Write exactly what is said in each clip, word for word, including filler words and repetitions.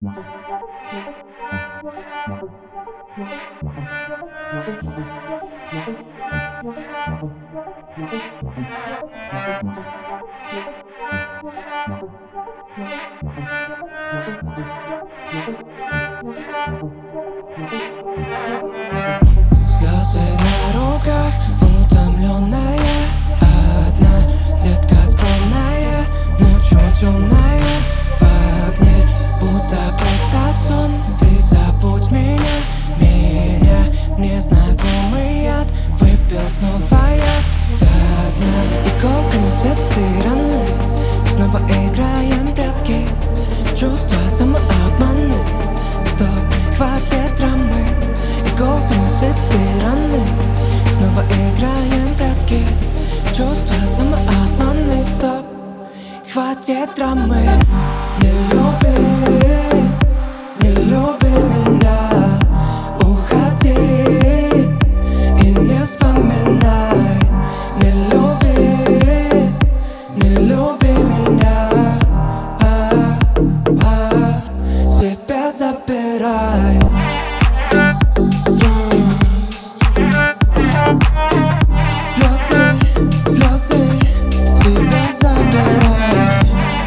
Слезы на руках, утомленная. Одна детка скромная, ночью темная. В огне, будто просто сон. Ты забудь меня, меня. Мне знакомый яд, выпил снова я до дна. Иголками с этой раны снова играем прятки. Чувства самообманы. Стоп, хватит драмы. Иголками с этой раны снова играем прятки. Чувства самообманы. Стоп, хватит драмы. Не люби, не люби меня. Уходи и не вспоминай. Не люби, не люби меня. а, а, Себя забирай. Слезы, слезы, себя забирай.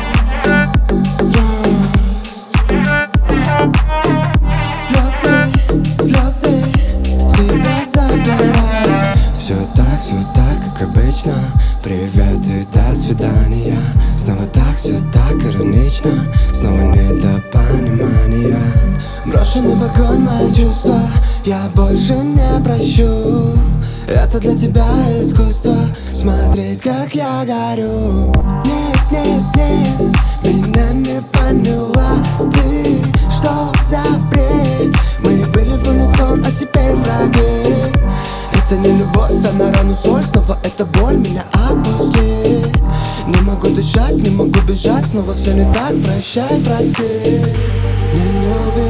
Слезы, слезы, себя забирай. Все так, все так, как обычно. Привет и до свидания. Снова так, все так иронично. Снова недопонимания. Брошенный в огонь мои чувства я больше не прощу. Это для тебя искусство, смотреть, как я горю. Нет, нет, нет, меня не поняла ты. Что за бред? Мы были в унисон, а теперь враги. Это не любовь, а на рану соль. Снова это боль, меня отпусти. Не могу дышать, не могу бежать. Снова все не так, прощай, прости. Не люби,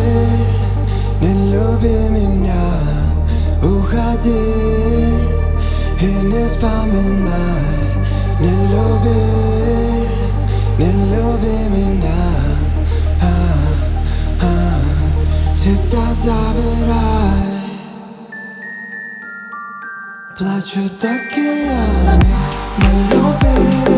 не люби меня. Уходи и не вспоминай. Не люби, не люби меня. а, а, Себя забирай. Плачут океаны. Не люби.